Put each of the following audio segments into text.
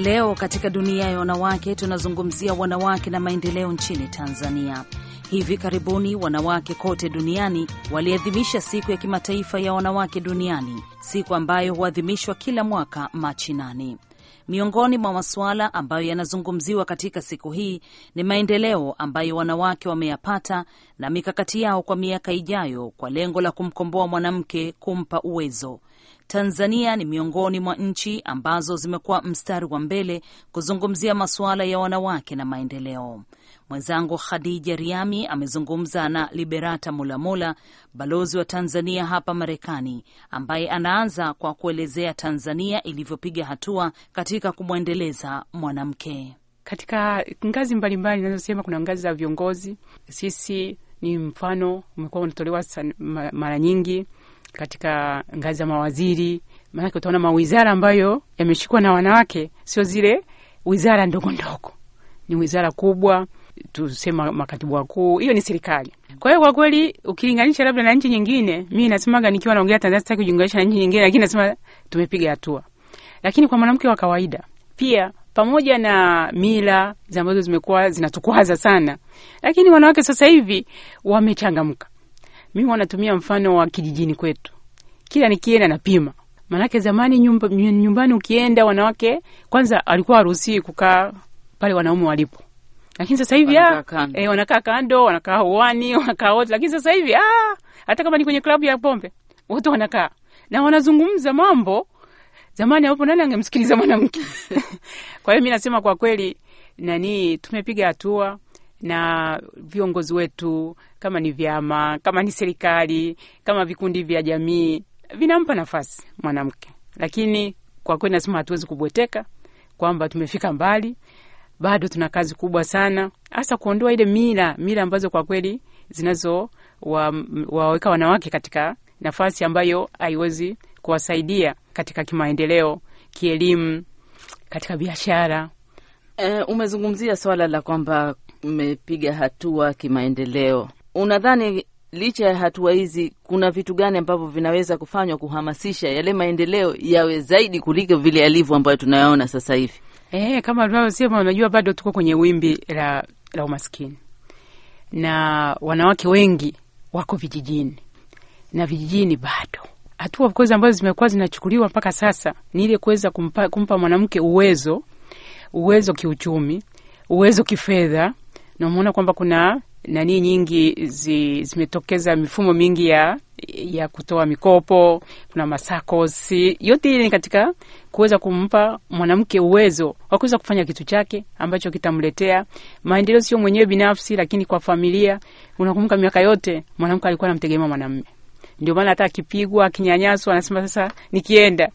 Leo katika dunia ya wanawake tunazungumzia wanawake na maendeleo nchini Tanzania. Hivi karibuni wanawake kote duniani waliadhimisha siku ya kimataifa ya wanawake duniani, siku ambayo huadhimishwa kila mwaka Machi 8. Miongoni mwa masuala ambayo yanazungumziwa katika siku hii ni maendeleo ambayo wanawake wameyapata na mikakati yao kwa miaka ijayo kwa lengo la kumkomboa mwanamke, kumpa uwezo. Tanzania ni miongoni mwa nchi ambazo zimekuwa mstari wa mbele kuzungumzia masuala ya wanawake na maendeleo. Mwenzangu Khadija Riami amezungumza na Liberata Mulamula, balozi wa Tanzania hapa Marekani, ambaye anaanza kwa kuelezea Tanzania ilivyopiga hatua katika kumwendeleza mwanamke. Katika ngazi mbalimbali ninazosema, kuna ngazi za viongozi. Sisi ni mfano umekuwa unatolewa mara nyingi katika ngazi za mawaziri. Maana utaona mawizara ambayo yameshikwa na wanawake, sio zile wizara ndogo ndogo, ni wizara kubwa, tusema makatibu wakuu. Hiyo ni serikali. Kwa hiyo kwa kweli ukilinganisha labda na nchi nyingine, mimi nasemaga nikiwa naongea Tanzania sitaki kujiunganisha na nchi nyingine, lakini nasema tumepiga hatua. Lakini kwa mwanamke wa kawaida pia, pamoja na mila ambazo zimekuwa zinatukwaza sana, lakini wanawake sasa hivi wamechangamka. Mimi wanatumia mfano wa kijijini kwetu. Kila nikienda napima. Manake zamani nyumbani ukienda, wanawake kwanza alikuwa haruhusi kukaa pale wanaume walipo. Lakini sasa hivi wanakaa kando, wanakaa uani, wanakaa wote. Lakini sasa hivi hata kama ni kwenye klabu ya pombe, wote wanakaa na wanazungumza mambo. Zamani hapo nani angemsikiliza mwanamke? Kwa hiyo mimi nasema kwa kweli tumepiga hatua, na viongozi wetu, kama ni vyama, kama ni serikali, kama vikundi vya jamii, vinampa nafasi mwanamke. Lakini kwa kweli nasema hatuwezi kubweteka kwamba tumefika mbali. Bado tuna kazi kubwa sana, hasa kuondoa ile mila ambazo kwa kweli zinazo waweka wanawake katika nafasi ambayo haiwezi kuwasaidia katika kimaendeleo, kielimu, katika biashara. Umezungumzia swala la kwamba umepiga hatua kimaendeleo. Unadhani licha ya hatua hizi kuna vitu gani ambavyo vinaweza kufanywa kuhamasisha yale maendeleo yawe zaidi kuliko vile yalivyo ambayo tunayaona sasa hivi? Kama tunavyosema, unajua bado tuko kwenye wimbi la umaskini. Na wanawake wengi wako vijijini. Na vijijini bado hatua of course ambazo zimekuwa zinachukuliwa mpaka sasa ni ile kuweza kumpa mwanamke uwezo kiuchumi, uwezo kifedha. Na umeona kwamba kuna nyingi zimetokeza mifumo mingi ya kutoa mikopo, kuna masakosi. Yote ile ni katika kuweza kumpa mwanamke uwezo wa kuweza kufanya kitu chake ambacho kitamletea maendeleo, sio mwenyewe binafsi, lakini kwa familia. Unakumbuka miaka yote mwanamke alikuwa anamtegemea mwanamume. Ndio maana hata akipigwa, akinyanyaswa, anasema sasa nikienda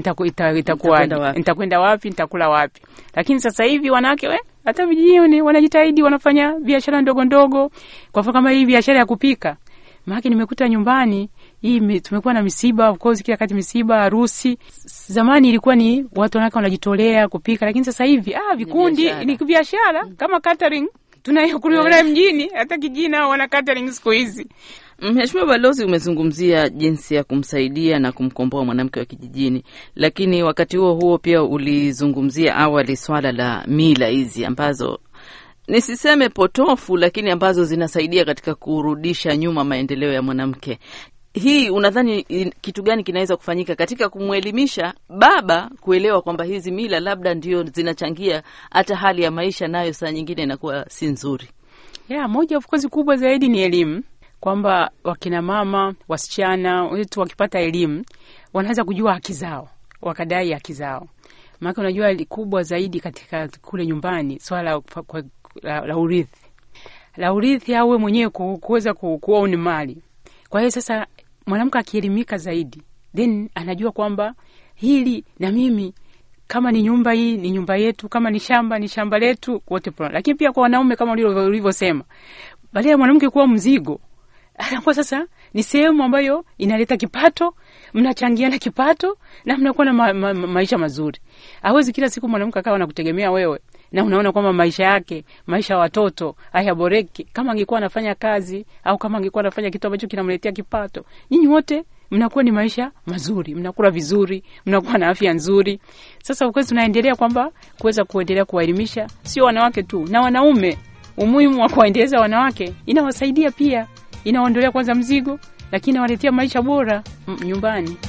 nitakwenda wapi, nitakula wapi. Lakini sasa hivi wanawake hata vijijini wanajitahidi, wanafanya biashara ndogo ndogo. Kwa mfano kama hii biashara ya kupika. Maana nimekuta nyumbani hii tumekuwa na misiba, of course kila kati misiba, harusi. Zamani ilikuwa ni watu wanawake wanajitolea kupika, lakini sasa hivi vikundi ni biashara kama catering. Tunayokulia mjini, hata kijina wana catering siku hizi. Mheshimiwa Balozi, umezungumzia jinsi ya kumsaidia na kumkomboa mwanamke wa kijijini, lakini wakati huo pia ulizungumzia awali swala la mila hizi ambazo nisiseme potofu, lakini ambazo zinasaidia katika kurudisha nyuma maendeleo ya mwanamke. Hii unadhani kitu gani kinaweza kufanyika katika kumwelimisha baba kuelewa kwamba hizi mila labda ndio zinachangia hata hali ya maisha nayo saa nyingine inakuwa si nzuri? Moja of course kubwa zaidi ni elimu, kwamba wakina mama, wasichana wetu wakipata elimu wanaweza kujua haki zao, wakadai haki zao. Maana unajua kubwa zaidi katika kule nyumbani swala la urithi. La urithi au wewe mwenyewe kuweza kuown mali. Kwa hiyo sasa mwanamke akielimika zaidi, then anajua kwamba hili na mimi, kama ni nyumba hii ni nyumba yetu, kama ni shamba letu, wote pro. Lakini pia kwa wanaume kama ulivyosema, baada ya mwanamke kuwa mzigo, anakuwa sasa ni sehemu ambayo inaleta kipato, mnachangiana kipato na mnakuwa na maisha mazuri. Hawezi kila siku mwanamke akawa anakutegemea wewe na unaona kwamba maisha yake, maisha ya watoto hayaboreki. Kama angekuwa anafanya kazi au kama angekuwa anafanya kitu ambacho kinamletea kipato, nyinyi wote mnakuwa ni maisha mazuri, mnakula vizuri, mnakuwa na afya nzuri. Sasa ukweli tunaendelea kwamba kuweza kuendelea kuwaelimisha sio wanawake tu na wanaume. Umuhimu wa kuendeleza wanawake inawasaidia pia, inaondolea kwanza mzigo, lakini inawaletea maisha bora nyumbani.